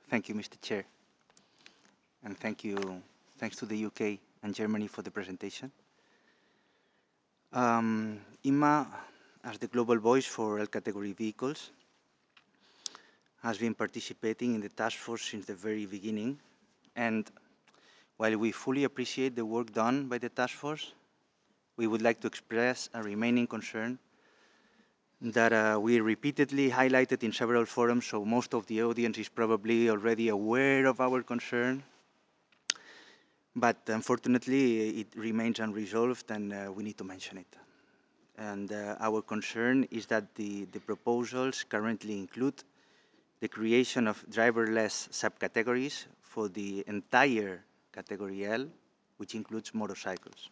Thank you, Mr. Chair, and thanks to the UK and Germany for the presentation. IMA, as the global voice for L category vehicles, has been participating in the task force since the very beginning. And while we fully appreciate the work done by the task force, we would like to express a remaining concern that we repeatedly highlighted in several forums, so most of the audience is probably already aware of our concern. But unfortunately, it remains unresolved, and we need to mention it. And our concern is that the proposals currently include the creation of driverless subcategories for the entire category L, which includes motorcycles.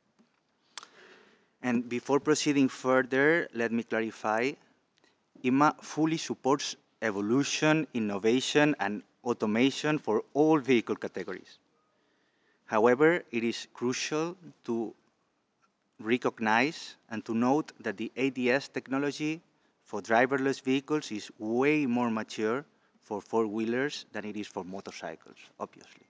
And before proceeding further, let me clarify, IMA fully supports evolution, innovation, and automation for all vehicle categories. However, it is crucial to recognize and to note that the ADS technology for driverless vehicles is way more mature for four-wheelers than it is for motorcycles, obviously.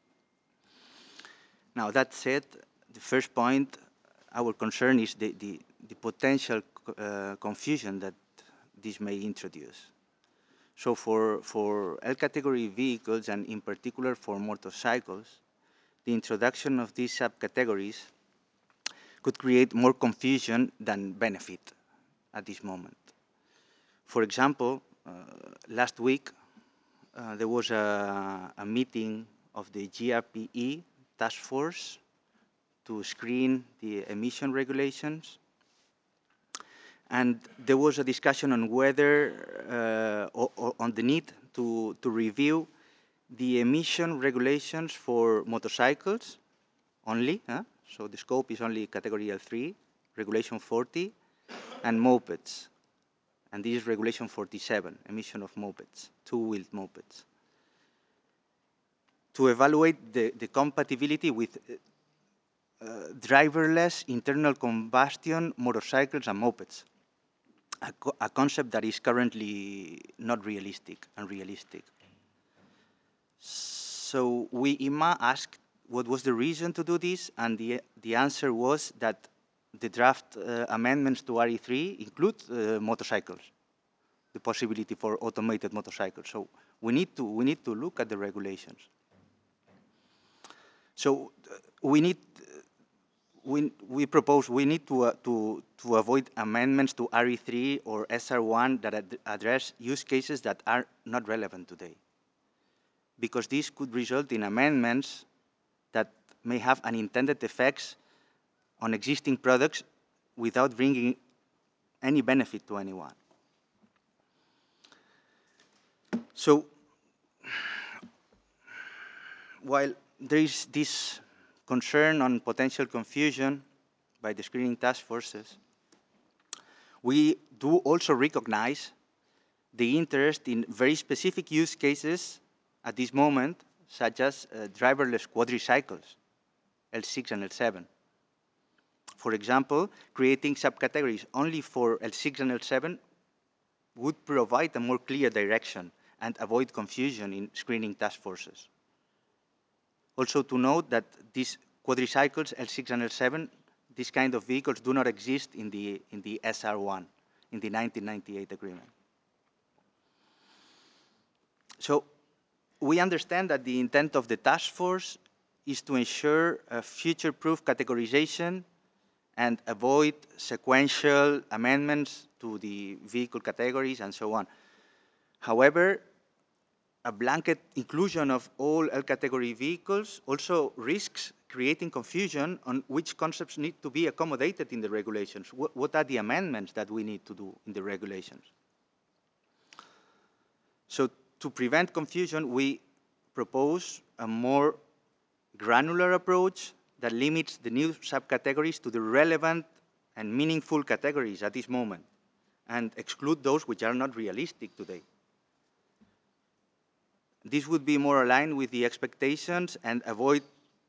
Now, that said, the first point, our concern is the potential confusion that this may introduce. So for L category vehicles, and in particular for motorcycles, the introduction of these subcategories could create more confusion than benefit at this moment. For example, last week, there was a meeting of the GRPE task force to screen the emission regulations. And there was a discussion on whether, or on the need to review the emission regulations for motorcycles only. So the scope is only category L3, regulation 40, and mopeds. And this is regulation 47, emission of mopeds, two-wheeled mopeds, to evaluate the compatibility with driverless internal combustion motorcycles and mopeds, a concept that is currently not realistic, unrealistic. So we, IMA, asked what was the reason to do this, and the answer was that the draft amendments to RE3 include motorcycles, the possibility for automated motorcycles. So we need to look at the regulations. So we propose we need to avoid amendments to RE3 or SR1 that address use cases that are not relevant today, because this could result in amendments that may have unintended effects on existing products without bringing any benefit to anyone. So while there is this concern on potential confusion by the screening task forces, we do also recognize the interest in very specific use cases at this moment, such as driverless quadricycles, L6 and L7. For example, creating subcategories only for L6 and L7 would provide a more clear direction and avoid confusion in screening task forces. Also to note that these quadricycles, L6 and L7, these kind of vehicles do not exist in the SR1, in the 1998 agreement. So we understand that the intent of the task force is to ensure a future-proof categorization and avoid sequential amendments to the vehicle categories and so on. However, a blanket inclusion of all L category vehicles also risks creating confusion on which concepts need to be accommodated in the regulations. What are the amendments that we need to do in the regulations? So to prevent confusion, we propose a more granular approach that limits the new subcategories to the relevant and meaningful categories at this moment, and exclude those which are not realistic today. This would be more aligned with the expectations and avoid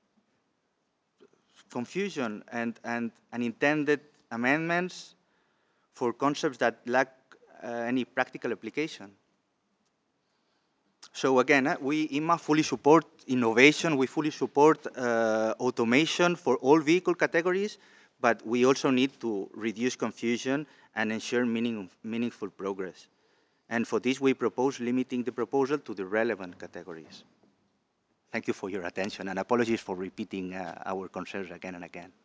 confusion and unintended amendments for concepts that lack any practical application. So again, we IMA fully support innovation. We fully support automation for all vehicle categories, but we also need to reduce confusion and ensure meaningful progress. And for this, we propose limiting the proposal to the relevant categories. Thank you for your attention, and apologies for repeating our concerns again and again.